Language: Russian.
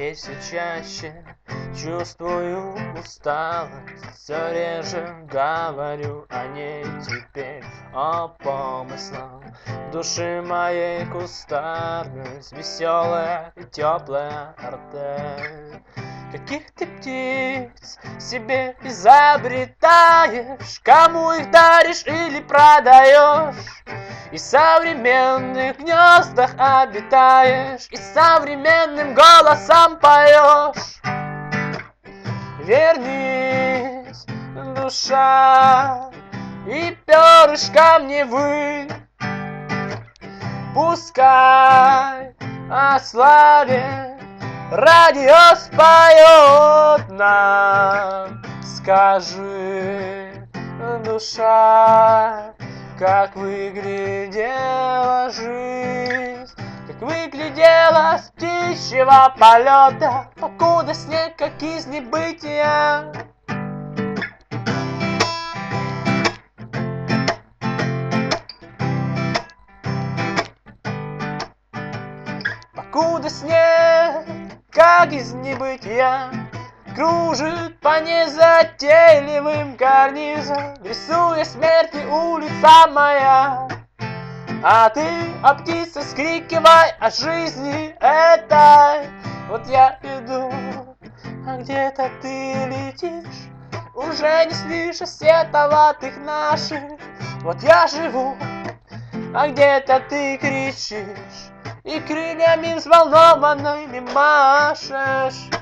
И все чаще чувствую усталость, все реже говорю о ней теперь, о помыслах. В душе моей кустарность, веселая и теплая артель. Каких ты птиц себе изобретаешь, кому их даришь или продаешь? И в современных гнездах обитаешь, и современным голосом поешь. Вернись, душа, и перышком не вынь. Пускай о славе радио споет нам. Скажи, душа, как выглядела жизнь, как выглядела с птичьего полета, покуда снег, как из небытия. Покуда снег, как из небытия, кружит по незатейливым карнизам, рисуя смерти улица моя. А ты, о птице, скрикивай о жизни этой. Вот я иду, а где-то ты летишь, уже не слыша сетоватых наших. Вот я живу, а где-то ты кричишь и крыльями взволнованными машешь.